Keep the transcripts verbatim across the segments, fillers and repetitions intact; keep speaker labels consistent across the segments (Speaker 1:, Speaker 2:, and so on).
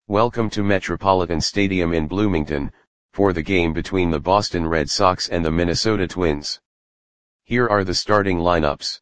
Speaker 1: Welcome to Metropolitan Stadium in Bloomington, for the game between the Boston Red Sox and the Minnesota Twins. Here are the starting lineups.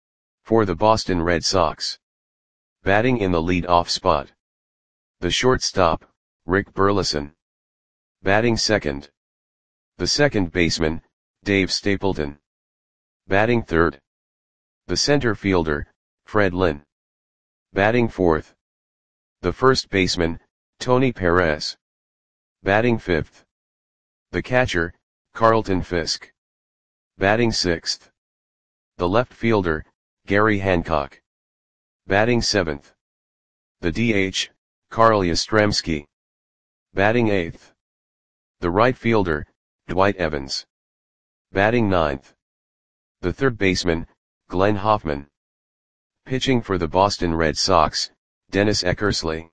Speaker 1: For the Boston Red Sox. Batting in the lead-off spot. The shortstop, Rick Burleson. Batting second. The second baseman, Dave Stapleton. Batting third. The center fielder, Fred Lynn. Batting fourth. The first baseman, Tony Perez. Batting fifth. The catcher, Carlton Fisk. Batting sixth. The left fielder, Gary Hancock. Batting seventh. The D H, Carl Yastrzemski. Batting eighth. The right fielder, Dwight Evans. Batting ninth. The third baseman, Glenn Hoffman. Pitching for the Boston Red Sox, Dennis Eckersley.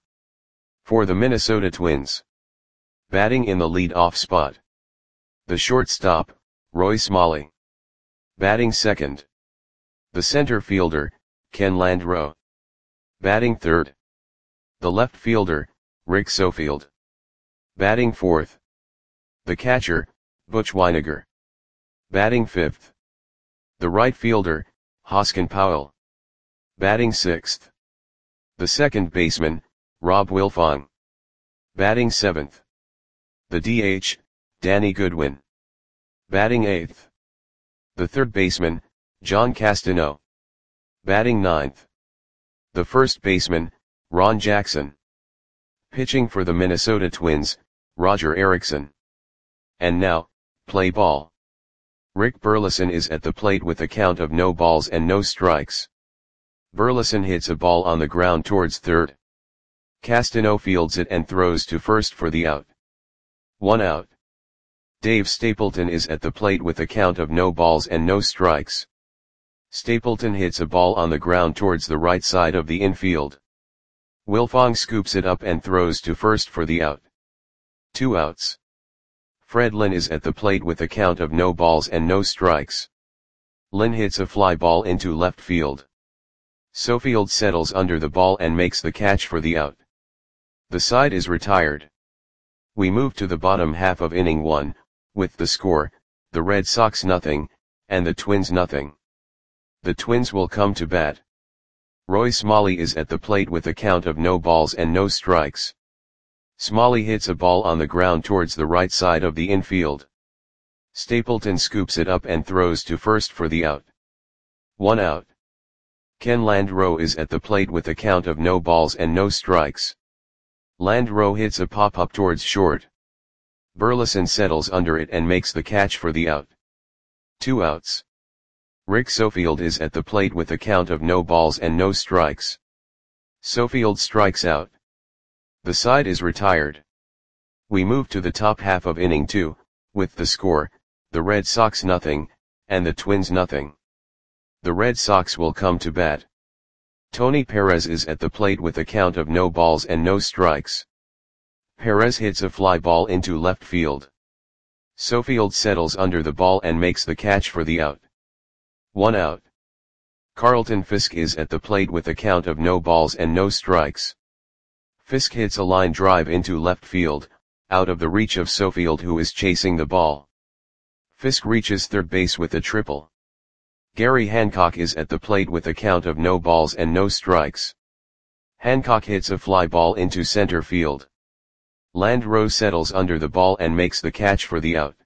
Speaker 1: For the Minnesota Twins. Batting in the lead-off spot. The shortstop, Roy Smalley. Batting second. The center fielder, Ken Landreaux. Batting third. The left fielder, Rick Sofield. Batting fourth. The catcher, Butch Wynegar. Batting fifth. The right fielder, Hoskin Powell. Batting sixth. The second baseman, Rob Wilfong. Batting seventh. The D H, Danny Goodwin. Batting eighth. The third baseman, John Castano. Batting ninth. The first baseman, Ron Jackson. Pitching for the Minnesota Twins, Roger Erickson. And now, play ball. Rick Burleson is at the plate with a count of no balls and no strikes. Burleson hits a ball on the ground towards third. Castano fields it and throws to first for the out. One out. Dave Stapleton is at the plate with a count of no balls and no strikes. Stapleton hits a ball on the ground towards the right side of the infield. Wilfong scoops it up and throws to first for the out. Two outs. Fred Lynn is at the plate with a count of no balls and no strikes. Lynn hits a fly ball into left field. Sofield settles under the ball and makes the catch for the out. The side is retired. We move to the bottom half of inning one, with the score, the Red Sox nothing, and the Twins nothing. The Twins will come to bat. Roy Smalley is at the plate with a count of no balls and no strikes. Smalley hits a ball on the ground towards the right side of the infield. Stapleton scoops it up and throws to first for the out. One out. Ken Landreaux is at the plate with a count of no balls and no strikes. Landreaux hits a pop-up towards short. Burleson settles under it and makes the catch for the out. Two outs. Rick Sofield is at the plate with a count of no balls and no strikes. Sofield strikes out. The side is retired. We move to the top half of inning two, with the score, the Red Sox nothing, and the Twins nothing. The Red Sox will come to bat. Tony Perez is at the plate with a count of no balls and no strikes. Perez hits a fly ball into left field. Sofield settles under the ball and makes the catch for the out. One out. Carlton Fisk is at the plate with a count of no balls and no strikes. Fisk hits a line drive into left field, out of the reach of Sofield, who is chasing the ball. Fisk reaches third base with a triple. Gary Hancock is at the plate with a count of no balls and no strikes. Hancock hits a fly ball into center field. Landreaux settles under the ball and makes the catch for the out.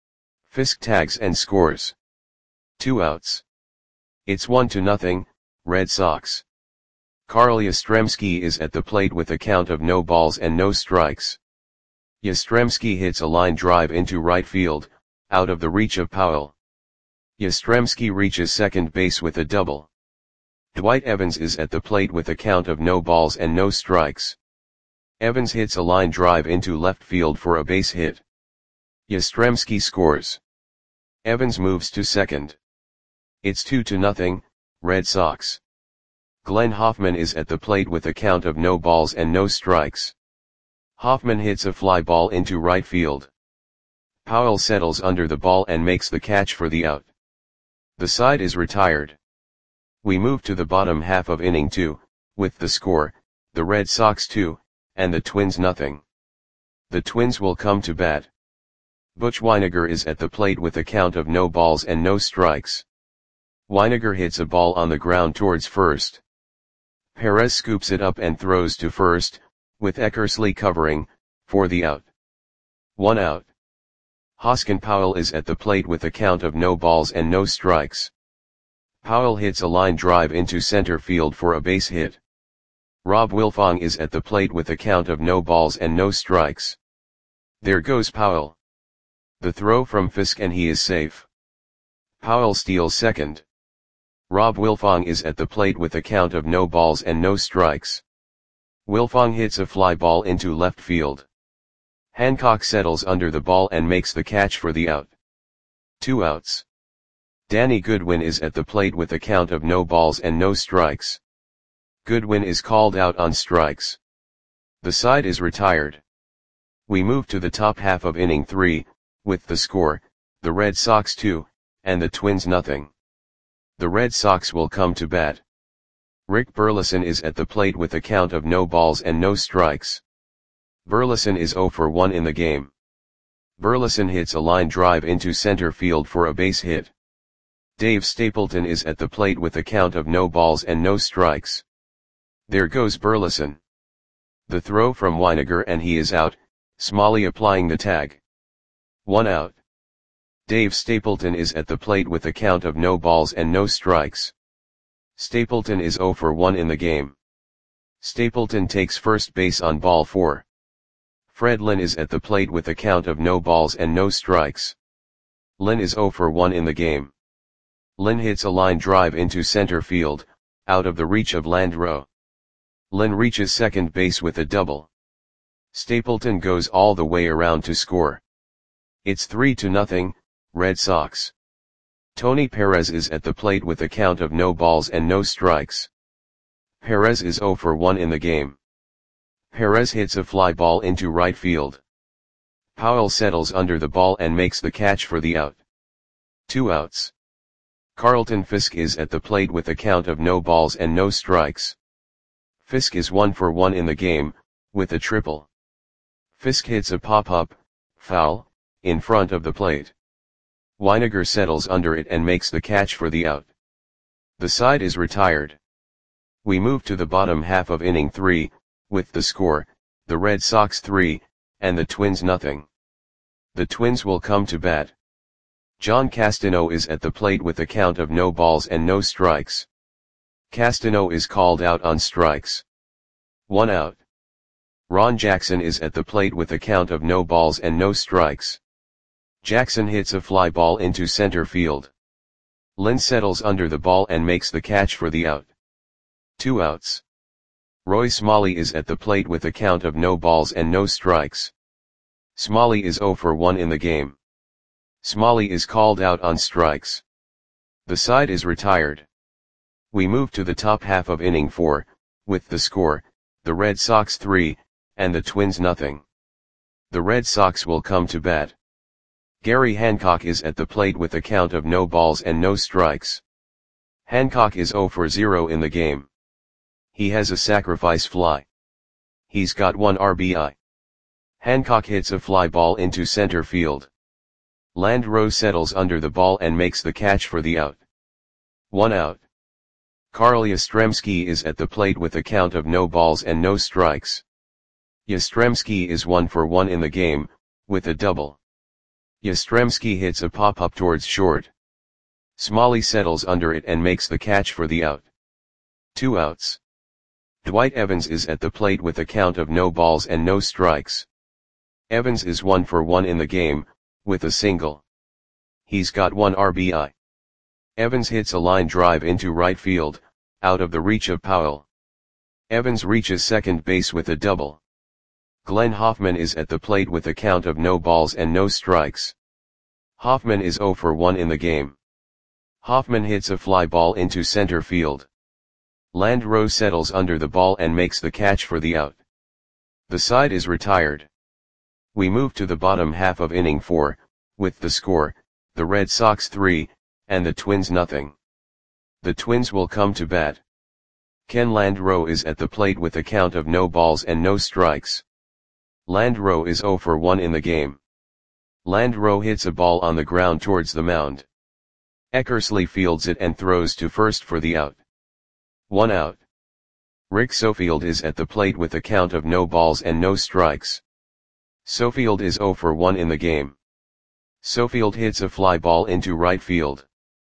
Speaker 1: Fisk tags and scores. Two outs. It's one to nothing, Red Sox. Carl Yastrzemski is at the plate with a count of no balls and no strikes. Yastrzemski hits a line drive into right field, out of the reach of Powell. Yastrzemski reaches second base with a double. Dwight Evans is at the plate with a count of no balls and no strikes. Evans hits a line drive into left field for a base hit. Yastrzemski scores. Evans moves to second. It's two to nothing, Red Sox. Glenn Hoffman is at the plate with a count of no balls and no strikes. Hoffman hits a fly ball into right field. Powell settles under the ball and makes the catch for the out. The side is retired. We move to the bottom half of inning two, with the score, the Red Sox two, and the Twins nothing. The Twins will come to bat. Butch Wynegar is at the plate with a count of no balls and no strikes. Wynegar hits a ball on the ground towards first. Perez scoops it up and throws to first, with Eckersley covering, for the out. One out. Hoskin Powell is at the plate with a count of no balls and no strikes. Powell hits a line drive into center field for a base hit. Rob Wilfong is at the plate with a count of no balls and no strikes. There goes Powell. The throw from Fisk and he is safe. Powell steals second. Rob Wilfong is at the plate with a count of no balls and no strikes. Wilfong hits a fly ball into left field. Hancock settles under the ball and makes the catch for the out. Two outs. Danny Goodwin is at the plate with a count of no balls and no strikes. Goodwin is called out on strikes. The side is retired. We move to the top half of inning three, with the score, the Red Sox two, and the Twins nothing. The Red Sox will come to bat. Rick Burleson is at the plate with a count of no balls and no strikes. Burleson is zero for one in the game. Burleson hits a line drive into center field for a base hit. Dave Stapleton is at the plate with a count of no balls and no strikes. There goes Burleson. The throw from Wynegar and he is out, Smalley applying the tag. One out. Dave Stapleton is at the plate with a count of no balls and no strikes. Stapleton is zero for one in the game. Stapleton takes first base on ball four. Fred Lynn is at the plate with a count of no balls and no strikes. Lynn is zero for one in the game. Lynn hits a line drive into center field, out of the reach of Landreau. Lynn reaches second base with a double. Stapleton goes all the way around to score. It's three to nothing, Red Sox. Tony Perez is at the plate with a count of no balls and no strikes. Perez is zero for one in the game. Perez hits a fly ball into right field. Powell settles under the ball and makes the catch for the out. Two outs. Carlton Fisk is at the plate with a count of no balls and no strikes. Fisk is one for one in the game, with a triple. Fisk hits a pop-up, foul, in front of the plate. Wynegar settles under it and makes the catch for the out. The side is retired. We move to the bottom half of inning three, with the score, the Red Sox three, and the Twins nothing. The Twins will come to bat. John Castano is at the plate with a count of no balls and no strikes. Castano is called out on strikes. One out. Ron Jackson is at the plate with a count of no balls and no strikes. Jackson hits a fly ball into center field. Lynn settles under the ball and makes the catch for the out. Two outs. Roy Smalley is at the plate with a count of no balls and no strikes. Smalley is zero for one in the game. Smalley is called out on strikes. The side is retired. We move to the top half of inning four, with the score, the Red Sox three, and the Twins nothing. The Red Sox will come to bat. Gary Hancock is at the plate with a count of no balls and no strikes. Hancock is zero for zero in the game. He has a sacrifice fly. He's got one R B I. Hancock hits a fly ball into center field. Landreau settles under the ball and makes the catch for the out. One out. Carl Yastrzemski is at the plate with a count of no balls and no strikes. Yastrzemski is one for one in the game, with a double. Yastrzemski hits a pop-up towards short. Smalley settles under it and makes the catch for the out. Two outs. Dwight Evans is at the plate with a count of no balls and no strikes. Evans is one for one in the game, with a single. He's got one R B I. Evans hits a line drive into right field, out of the reach of Powell. Evans reaches second base with a double. Glenn Hoffman is at the plate with a count of no balls and no strikes. Hoffman is zero for one in the game. Hoffman hits a fly ball into center field. Landreau settles under the ball and makes the catch for the out. The side is retired. We move to the bottom half of inning four, with the score, the Red Sox three, and the Twins nothing. The Twins will come to bat. Ken Landreau is at the plate with a count of no balls and no strikes. Landreau is zero for one in the game. Landreau hits a ball on the ground towards the mound. Eckersley fields it and throws to first for the out. One out. Rick Sofield is at the plate with a count of no balls and no strikes. Sofield is zero for one in the game. Sofield hits a fly ball into right field.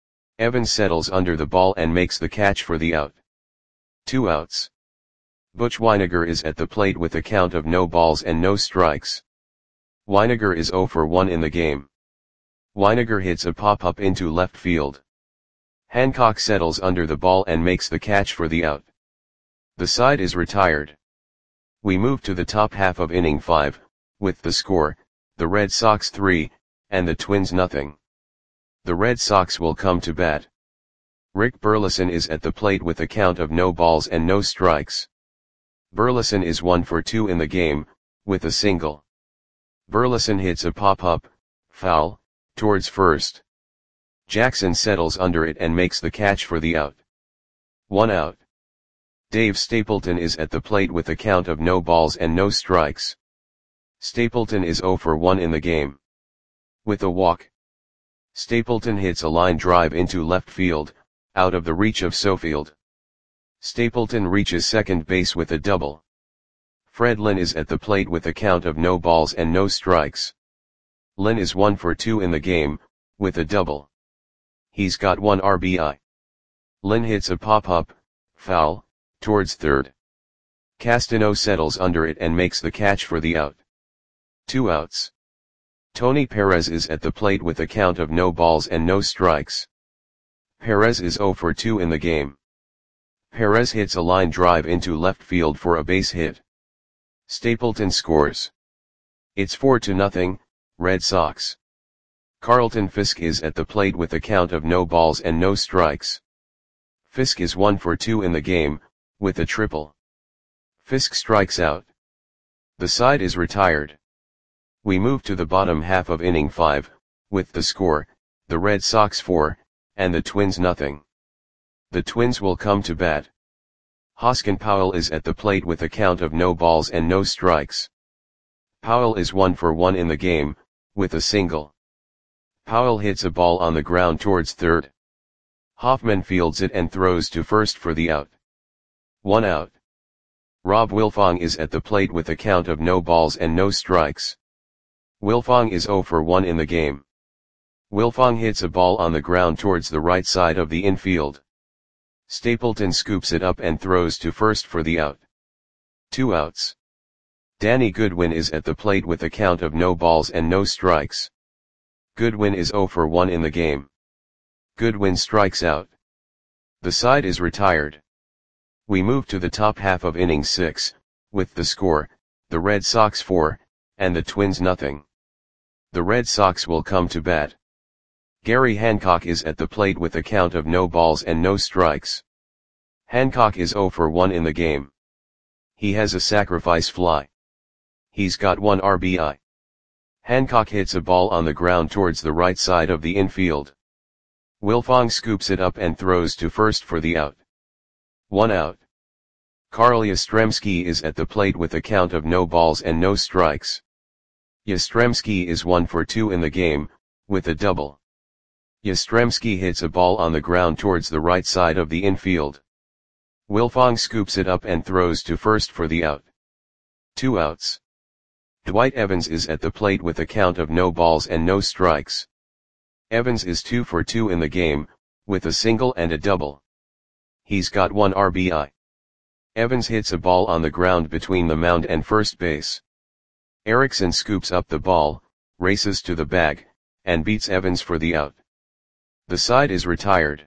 Speaker 1: Evans settles under the ball and makes the catch for the out. Two outs. Butch Wynegar is at the plate with a count of no balls and no strikes. Wynegar is zero for one in the game. Wynegar hits a pop-up into left field. Hancock settles under the ball and makes the catch for the out. The side is retired. We move to the top half of inning five, with the score, the Red Sox three, and the Twins nothing. The Red Sox will come to bat. Rick Burleson is at the plate with a count of no balls and no strikes. Burleson is one for two in the game, with a single. Burleson hits a pop-up, foul, towards first. Jackson settles under it and makes the catch for the out. One out. Dave Stapleton is at the plate with a count of no balls and no strikes. Stapleton is zero for one in the game. With a walk. Stapleton hits a line drive into left field, out of the reach of Sofield. Stapleton reaches second base with a double. Fred Lynn is at the plate with a count of no balls and no strikes. Lynn is one for two in the game, with a double. He's got one R B I. Lynn hits a pop-up, foul, towards third. Castano settles under it and makes the catch for the out. Two outs. Tony Perez is at the plate with a count of no balls and no strikes. Perez is zero for two in the game. Perez hits a line drive into left field for a base hit. Stapleton scores. It's four to nothing, Red Sox. Carlton Fisk is at the plate with a count of no balls and no strikes. Fisk is one for two in the game, with a triple. Fisk strikes out. The side is retired. We move to the bottom half of inning five, with the score, the Red Sox four, and the Twins nothing. The Twins will come to bat. Hoskin Powell is at the plate with a count of no balls and no strikes. Powell is one for one in the game, with a single. Powell hits a ball on the ground towards third. Hoffman fields it and throws to first for the out. One out. Rob Wilfong is at the plate with a count of no balls and no strikes. Wilfong is zero for one in the game. Wilfong hits a ball on the ground towards the right side of the infield. Stapleton scoops it up and throws to first for the out. Two outs. Danny Goodwin is at the plate with a count of no balls and no strikes. Goodwin is zero for one in the game. Goodwin strikes out. The side is retired. We move to the top half of inning six, with the score, the Red Sox four, and the Twins nothing. The Red Sox will come to bat. Gary Hancock is at the plate with a count of no balls and no strikes. Hancock is zero for one in the game. He has a sacrifice fly. He's got one R B I. Hancock hits a ball on the ground towards the right side of the infield. Wilfong scoops it up and throws to first for the out. One out. Carl Yastrzemski is at the plate with a count of no balls and no strikes. Yastrzemski is one for two in the game, with a double. Yastrzemski hits a ball on the ground towards the right side of the infield. Wilfong scoops it up and throws to first for the out. Two outs. Dwight Evans is at the plate with a count of no balls and no strikes. Evans is two for two in the game, with a single and a double. He's got one R B I. Evans hits a ball on the ground between the mound and first base. Erickson scoops up the ball, races to the bag, and beats Evans for the out. The side is retired.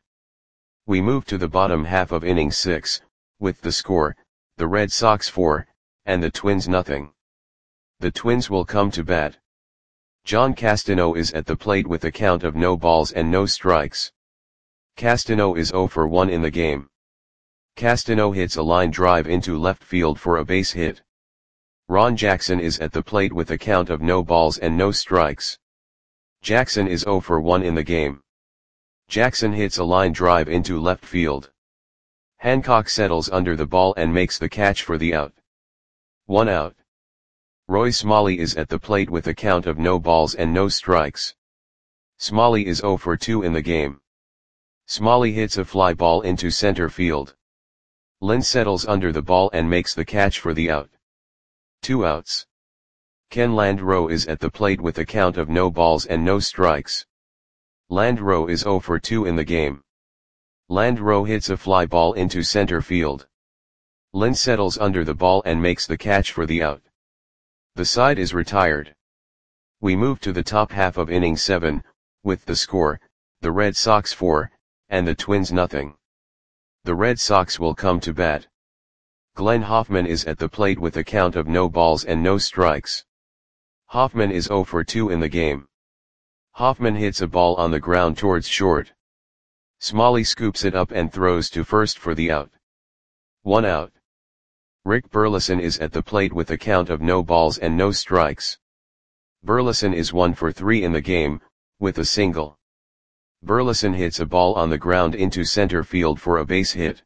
Speaker 1: We move to the bottom half of inning six, with the score, the Red Sox four, and the Twins nothing. The Twins will come to bat. John Castano is at the plate with a count of no balls and no strikes. Castano is zero for one in the game. Castano hits a line drive into left field for a base hit. Ron Jackson is at the plate with a count of no balls and no strikes. Jackson is zero for one in the game. Jackson hits a line drive into left field. Hancock settles under the ball and makes the catch for the out. One out. Roy Smalley is at the plate with a count of no balls and no strikes. Smalley is zero for two in the game. Smalley hits a fly ball into center field. Lynn settles under the ball and makes the catch for the out. Two outs. Ken Landreau is at the plate with a count of no balls and no strikes. Landreau is zero for two in the game. Landreau hits a fly ball into center field. Lynn settles under the ball and makes the catch for the out. The side is retired. We move to the top half of inning seven, with the score, the Red Sox four, and the Twins nothing. The Red Sox will come to bat. Glenn Hoffman is at the plate with a count of no balls and no strikes. Hoffman is zero for two in the game. Hoffman hits a ball on the ground towards short. Smalley scoops it up and throws to first for the out. One out. Rick Burleson is at the plate with a count of no balls and no strikes. Burleson is one for three in the game, with a single. Burleson hits a ball on the ground into center field for a base hit.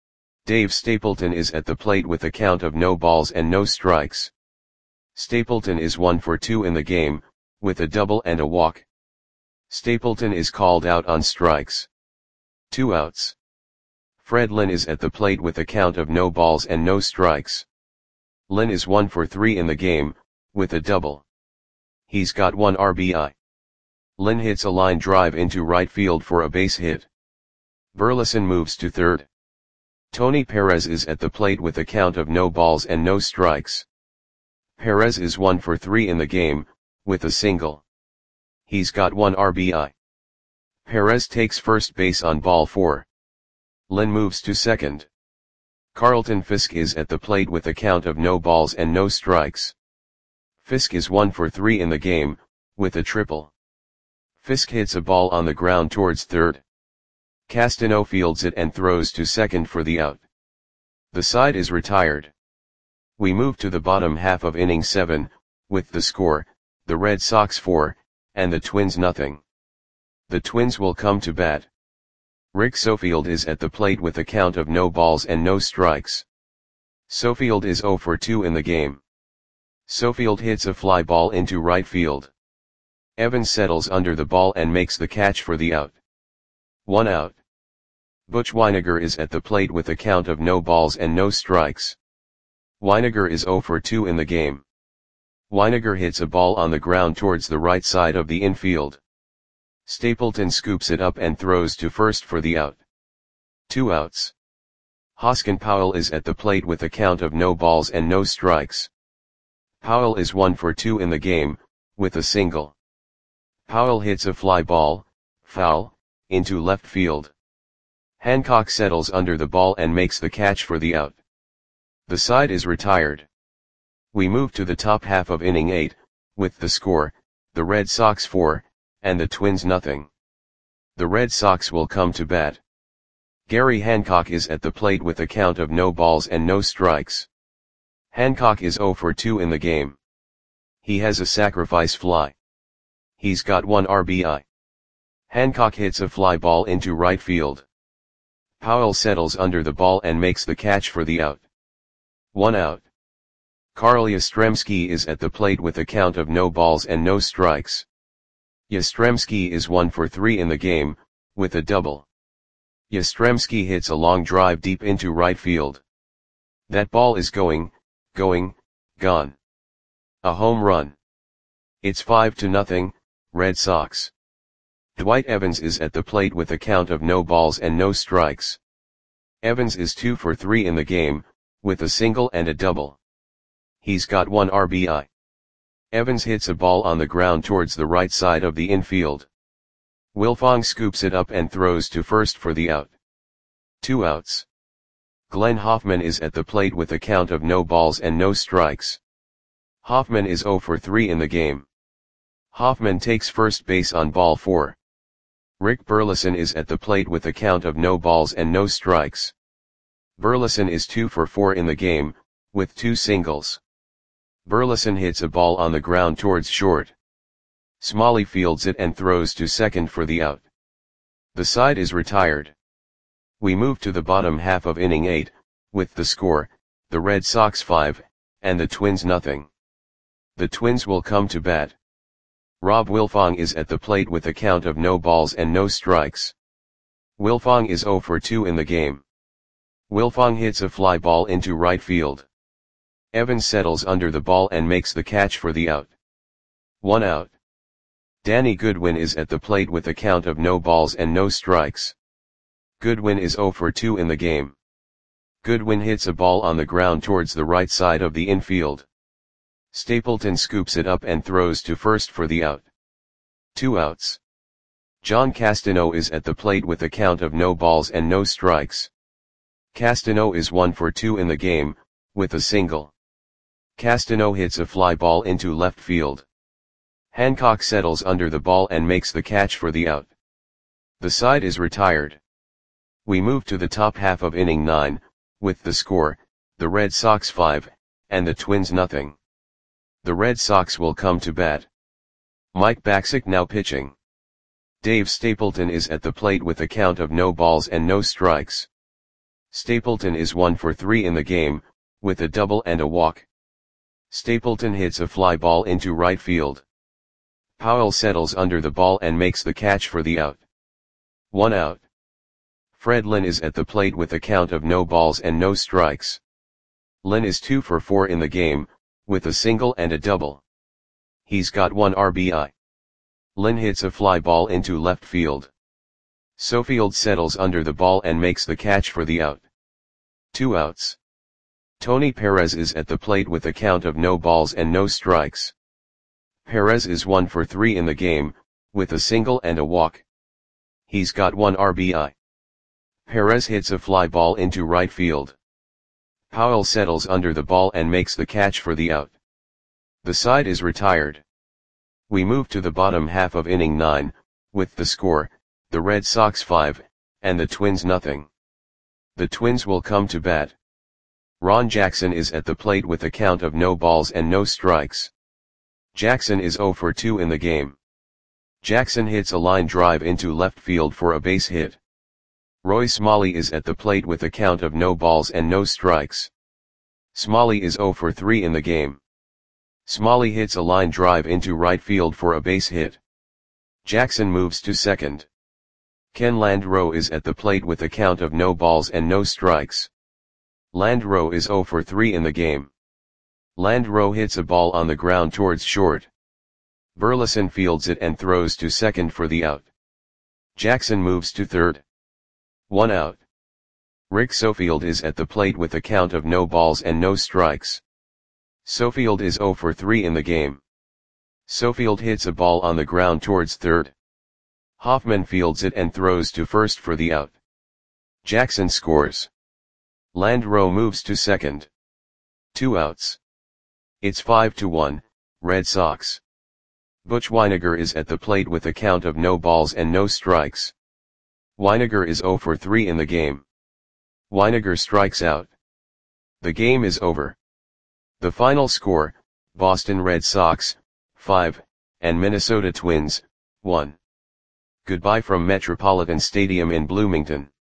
Speaker 1: Dave Stapleton is at the plate with a count of no balls and no strikes. Stapleton is one for two in the game, with a double and a walk. Stapleton is called out on strikes. Two outs. Fred Lynn is at the plate with a count of no balls and no strikes. Lynn is one for three in the game, with a double. He's got one R B I. Lynn hits a line drive into right field for a base hit. Burleson moves to third. Tony Perez is at the plate with a count of no balls and no strikes. Perez is one for three in the game, with a single. He's got one R B I. Perez takes first base on ball four. Lynn moves to second. Carlton Fisk is at the plate with a count of no balls and no strikes. Fisk is one for three in the game, with a triple. Fisk hits a ball on the ground towards third. Castano fields it and throws to second for the out. The side is retired. We move to the bottom half of inning seven, with the score, the Red Sox four, and the Twins nothing. The Twins will come to bat. Rick Sofield is at the plate with a count of no balls and no strikes. Sofield is zero for two in the game. Sofield hits a fly ball into right field. Evans settles under the ball and makes the catch for the out. One out. Butch Wynegar is at the plate with a count of no balls and no strikes. Wynegar is zero for two in the game. Wynegar hits a ball on the ground towards the right side of the infield. Stapleton scoops it up and throws to first for the out. Two outs. Hoskin Powell is at the plate with a count of no balls and no strikes. Powell is one for two in the game, with a single. Powell hits a fly ball, foul, into left field. Hancock settles under the ball and makes the catch for the out. The side is retired. We move to the top half of inning eight, with the score, the Red Sox four, and the Twins nothing. The Red Sox will come to bat. Gary Hancock is at the plate with a count of no balls and no strikes. Hancock is zero for two in the game. He has a sacrifice fly. He's got one R B I. Hancock hits a fly ball into right field. Powell settles under the ball and makes the catch for the out. One out. Carl Yastrzemski is at the plate with a count of no balls and no strikes. Yastrzemski is one for three in the game, with a double. Yastrzemski hits a long drive deep into right field. That ball is going, going, gone. A home run. It's five to nothing, Red Sox. Dwight Evans is at the plate with a count of no balls and no strikes. Evans is two for three in the game, with a single and a double. He's got one R B I. Evans hits a ball on the ground towards the right side of the infield. Wilfong scoops it up and throws to first for the out. Two outs. Glenn Hoffman is at the plate with a count of no balls and no strikes. Hoffman is zero for three in the game. Hoffman takes first base on ball four. Rick Burleson is at the plate with a count of no balls and no strikes. Burleson is two for four in the game, with two singles. Burleson hits a ball on the ground towards short. Smalley fields it and throws to second for the out. The side is retired. We move to the bottom half of inning eight, with the score, the Red Sox five, and the Twins nothing. The Twins will come to bat. Rob Wilfong is at the plate with a count of no balls and no strikes. Wilfong is oh for two in the game. Wilfong hits a fly ball into right field. Evans settles under the ball and makes the catch for the out. One out. Danny Goodwin is at the plate with a count of no balls and no strikes. Goodwin is oh for two in the game. Goodwin hits a ball on the ground towards the right side of the infield. Stapleton scoops it up and throws to first for the out. Two outs. John Castano is at the plate with a count of no balls and no strikes. Castano is one for two in the game, with a single. Castano hits a fly ball into left field. Hancock settles under the ball and makes the catch for the out. The side is retired. We move to the top half of inning nine, with the score, the Red Sox five, and the Twins nothing. The Red Sox will come to bat. Mike Bacsik now pitching. Dave Stapleton is at the plate with a count of no balls and no strikes. Stapleton is one for three in the game, with a double and a walk. Stapleton hits a fly ball into right field. Powell settles under the ball and makes the catch for the out. One out. Fred Lynn is at the plate with a count of no balls and no strikes. Lynn is two for four in the game, with a single and a double. He's got one R B I. Lynn hits a fly ball into left field. Sofield settles under the ball and makes the catch for the out. Two outs. Tony Perez is at the plate with a count of no balls and no strikes. Perez is one for three in the game, with a single and a walk. He's got one R B I. Perez hits a fly ball into right field. Powell settles under the ball and makes the catch for the out. The side is retired. We move to the bottom half of inning nine, with the score, the Red Sox five, and the Twins nothing. The Twins will come to bat. Ron Jackson is at the plate with a count of no balls and no strikes. Jackson is oh for two in the game. Jackson hits a line drive into left field for a base hit. Roy Smalley is at the plate with a count of no balls and no strikes. Smalley is oh for three in the game. Smalley hits a line drive into right field for a base hit. Jackson moves to second. Ken Landreau is at the plate with a count of no balls and no strikes. Landreau is oh for three in the game. Landreau hits a ball on the ground towards short. Burleson fields it and throws to second for the out. Jackson moves to third. One out. Rick Sofield is at the plate with a count of no balls and no strikes. Sofield is oh for three in the game. Sofield hits a ball on the ground towards third. Hoffman fields it and throws to first for the out. Jackson scores. Landreau moves to second. Two outs. It's five to one, Red Sox. Butch Wynegar is at the plate with a count of no balls and no strikes. Wynegar is oh for three in the game. Wynegar strikes out. The game is over. The final score, Boston Red Sox, five, and Minnesota Twins, one. Goodbye from Metropolitan Stadium in Bloomington.